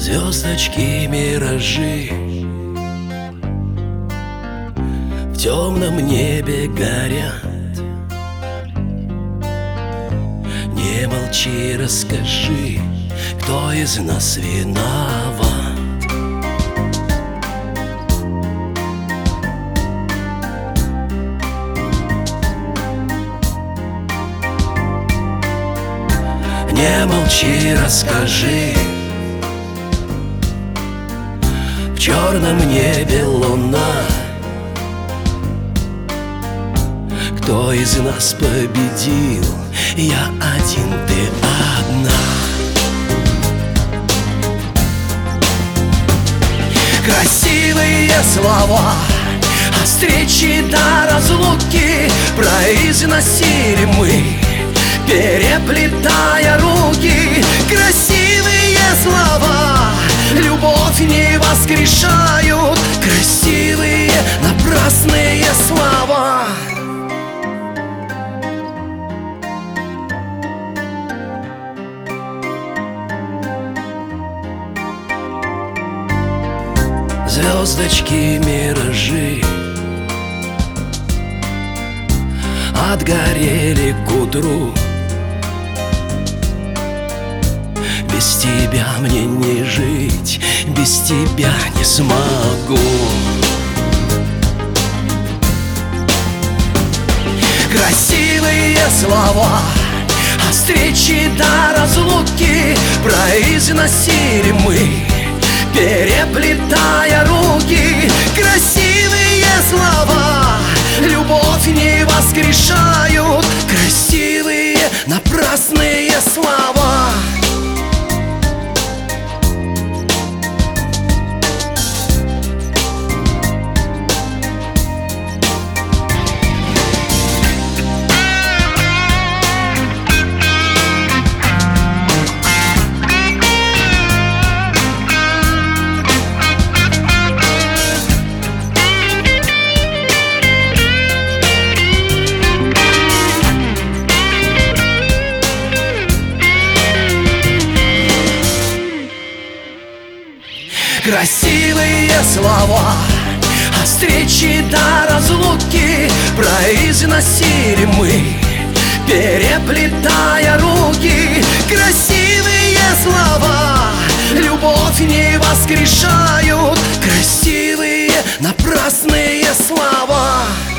Звездочки, миражи в темном небе горят. Не молчи, расскажи, кто из нас виноват. Не молчи, расскажи, в черном небе луна. Кто из нас победил? Я один, ты одна. Красивые слова о встрече до разлуки произносили мы, переплетая руки. Красивые слова любовь не воскрешают. Красивые напрасные слова. Звездочки, миражи отгорели к утру. Без тебя мне не жить, без тебя не смогу. Красивые слова о встрече до разлуки произносили мы, переплетая руки. Красивые слова любовь не воскрешают. Красивые напрасные слова. Красивые слова о встрече до разлуки произносили мы, переплетая руки. Красивые слова любовь не воскрешают. Красивые напрасные слова.